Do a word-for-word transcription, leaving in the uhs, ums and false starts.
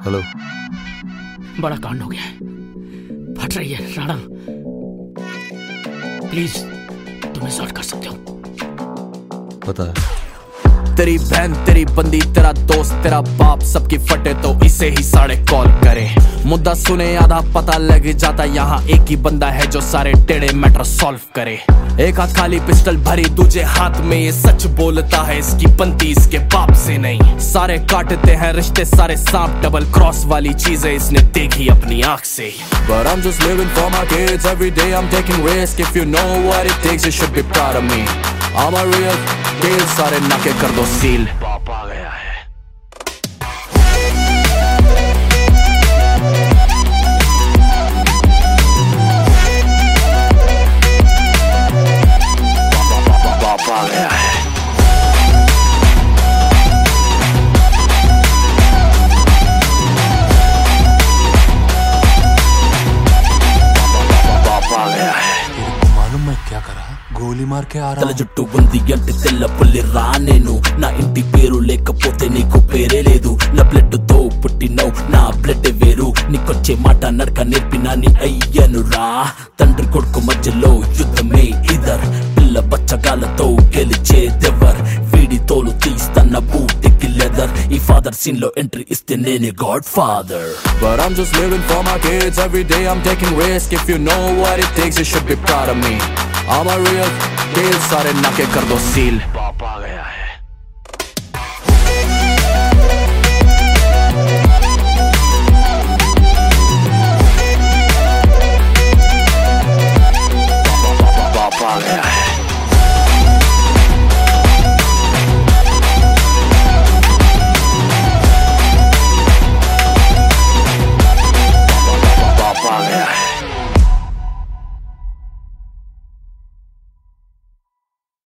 Hello. बड़ा कांड हो गया है, फट रही है राणा, प्लीज तुम सॉल्व कर सकते हो? पता है। तेरी बहन तेरी बंदी तेरा दोस्त तेरा बाप सबकी फटे तो इसे ही साढ़े कॉल करे। मुद्दा सुने आधा पता लग जाता, यहाँ एक ही बंदा है जो सारे टेढ़े मैटर सॉल्व करे। एक हाथ खाली पिस्टल भरी दूजे हाथ में ये सच बोलता है, इसकी बनती इसके बाप से नहीं। सारे काटते हैं रिश्ते सारे सांप, डबल क्रॉस वाली चीजें इसने देखी अपनी आंख से। But I'm just living for my kids every day I'm taking risk, if you know what it takes you should be proud of me, I'm a real deal, सारे नाके कर दो सील। बाप आ गया है। बाप आ गया है। बाप आ गया है। मालूम मैं क्या करा? గోలి మార్కే ఆరా తల జుట్టు ఉంది అంటే తెల్ల పుల్లి రా నేను, నా ఇంటి పేరు లేకపోతే నీకు పేరే లేదు, నా బ్లడ్ తో పుట్టినవు నా బ్లడ్ వేరు, నీకొచ్చే మాట నడక నేర్పినా నీ అయ్యను రా, తండ్రి కొడుకు మధ్యలో యుద్ధమే ఇదర్, పిల్ల బచ్చగాలతో గెలిచే దెవర్, వీడి తోలు తీస్తన్న బూటికి లెదర్, ఈ ఫాదర్ సీన్ లో ఎంట్రీ ఇస్తే నేనే godfather. But I'm just living for my kids every day I'm taking risk, if you know what it takes you should be proud of me, I'm a real deal, सारे नाके कर दो seal.